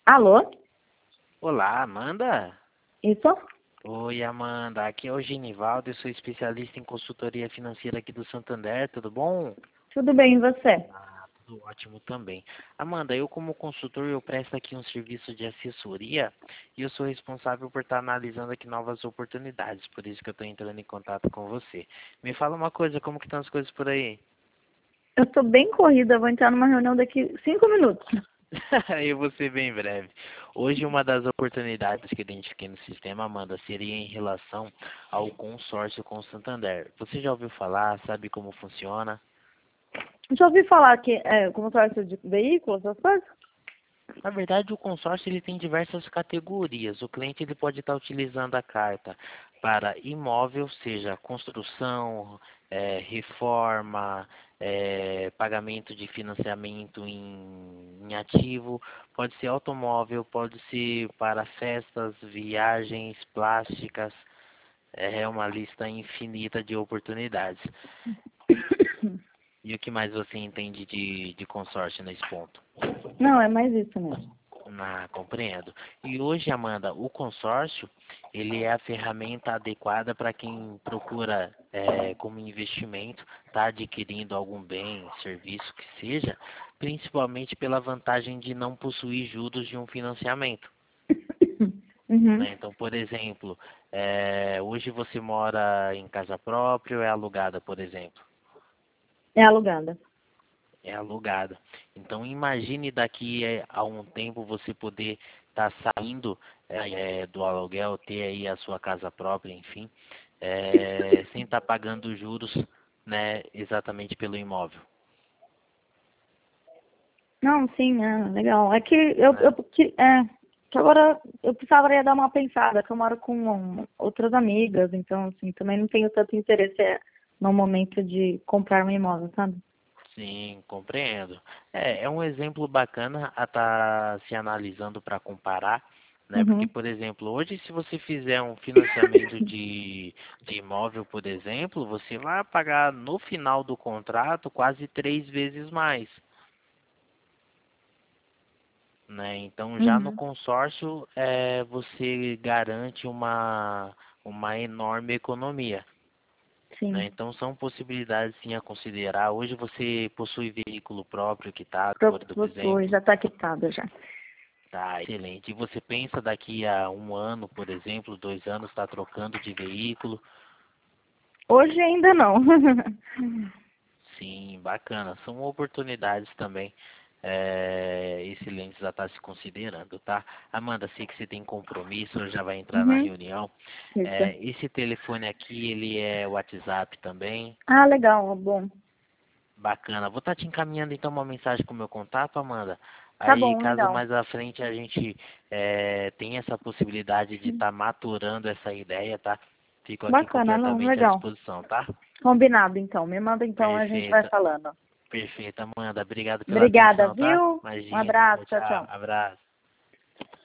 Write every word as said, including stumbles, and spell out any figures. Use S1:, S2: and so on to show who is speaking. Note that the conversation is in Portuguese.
S1: Alô?
S2: Olá, Amanda?
S1: Isso?
S2: Oi, Amanda. Aqui é o Genivaldo, eu sou especialista em consultoria financeira aqui do Santander, tudo bom?
S1: Tudo bem, e você?
S2: Ah, tudo ótimo também. Amanda, eu como consultor, eu presto aqui um serviço de assessoria e eu sou responsável por estar analisando aqui novas oportunidades, por isso que eu estou entrando em contato com você. Me fala uma coisa, como que estão as coisas por aí?
S1: Eu tô bem corrida, vou entrar numa reunião daqui cinco minutos.
S2: Eu vou ser bem breve. Hoje, uma das oportunidades que identifiquei no sistema, Amanda, seria em relação ao consórcio com o Santander. Você já ouviu falar? Sabe como funciona?
S1: Já ouvi falar que é consórcio de veículos, essas coisas?
S2: Na verdade, o consórcio ele tem diversas categorias. O cliente ele pode estar utilizando a carta para imóvel, seja construção, eh, reforma, eh, pagamento de financiamento em, em ativo, pode ser automóvel, pode ser para festas, viagens, plásticas, é uma lista infinita de oportunidades. E o que mais você entende de, de consórcio nesse ponto?
S1: Não, é mais isso mesmo.
S2: Ah, compreendo. E hoje, Amanda, o consórcio, ele é a ferramenta adequada para quem procura, eh, como investimento, estar adquirindo algum bem, serviço que seja, principalmente pela vantagem de não possuir juros de um financiamento,
S1: Uhum.
S2: né? Então, por exemplo, eh, hoje você mora em casa própria ou é alugada, por exemplo?
S1: É alugada.
S2: É alugada. Então imagine daqui eh, a um tempo você poder estar saindo eh, do aluguel, ter aí a sua casa própria, enfim, eh, sem estar pagando juros, né, exatamente pelo imóvel,
S1: Não, sim, é legal. É que eu,
S2: né?
S1: eu que, é, que agora eu precisaria dar uma pensada, que eu moro com um, outras amigas, então assim, também não tenho tanto interesse é, no momento de comprar um imóvel, sabe?
S2: Sim, compreendo. É, é um exemplo bacana a estar se analisando para comparar, né? Porque,
S1: Uhum.
S2: por exemplo, hoje se você fizer um financiamento de, de imóvel, por exemplo, você vai pagar no final do contrato quase três vezes mais, né? Então, já no
S1: Uhum.
S2: consórcio, é, você garante uma, uma enorme economia. Né?
S1: Sim.
S2: Então são possibilidades sim a considerar. Hoje você possui veículo próprio quitado,
S1: Pro-
S2: por
S1: Possui,
S2: exemplo.
S1: já está quitada já.
S2: Tá, excelente. E você pensa daqui a um ano, por exemplo, dois anos, estar trocando de veículo?
S1: Hoje ainda não.
S2: Sim, bacana. São oportunidades também é, excelentes a estar se considerando, tá? Amanda, sei que você tem compromisso, já vai entrar na
S1: Uhum.
S2: reunião.
S1: Isso.
S2: É, esse telefone aqui, ele é WhatsApp também.
S1: Ah, legal, bom.
S2: Bacana. Vou estar te encaminhando então uma mensagem com o meu contato, Amanda.
S1: Tá
S2: Aí,
S1: bom,
S2: caso
S1: legal.
S2: mais à frente a gente eh, tenha essa possibilidade de estar maturando essa ideia, tá? Fico aqui
S1: Bacana, não,
S2: completamente à
S1: legal.
S2: disposição, tá?
S1: Combinado, então. Me manda então, a gente vai
S2: Perfeito,
S1: falando.
S2: perfeito, Amanda. Obrigado pela
S1: Obrigada,
S2: atenção, tá?
S1: viu? Um
S2: Imagina.
S1: abraço,
S2: Tchau,
S1: tchau,
S2: tchau.
S1: tchau.
S2: Abraço.